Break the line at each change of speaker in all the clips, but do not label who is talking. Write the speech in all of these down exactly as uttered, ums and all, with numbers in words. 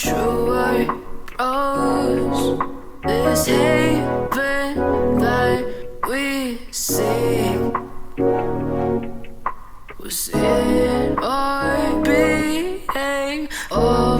truer rose, this haven that we seek. Was it our being all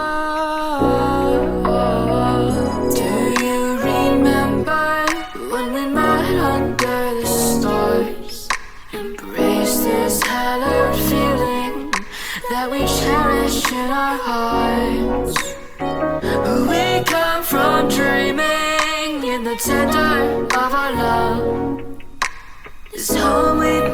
along? Do you remember when we met under the stars? Embrace this hallowed feeling that we cherish in our hearts. We come from dreaming in the tender of our love. This home we